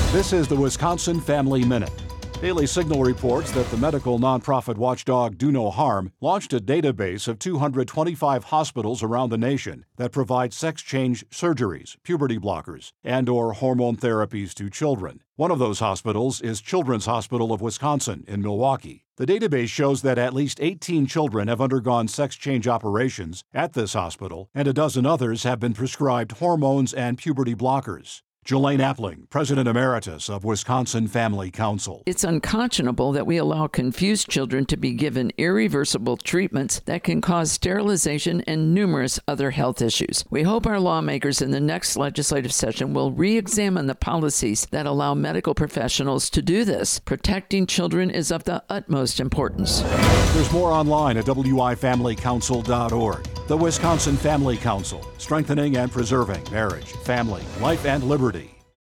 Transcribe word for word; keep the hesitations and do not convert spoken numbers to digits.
This is the Wisconsin Family Minute. Daily Signal reports that the medical nonprofit watchdog Do No Harm launched a database of two hundred twenty-five hospitals around the nation that provide sex change surgeries, puberty blockers, and or hormone therapies to children. One of those hospitals is Children's Hospital of Wisconsin in Milwaukee. The database shows that at least eighteen children have undergone sex change operations at this hospital, and a dozen others have been prescribed hormones and puberty blockers. Jelaine Appling, President Emeritus of Wisconsin Family Council. It's unconscionable that we allow confused children to be given irreversible treatments that can cause sterilization and numerous other health issues. We hope our lawmakers in the next legislative session will re-examine the policies that allow medical professionals to do this. Protecting children is of the utmost importance. There's more online at w i family council dot org. The Wisconsin Family Council, strengthening and preserving marriage, family, life, and liberty.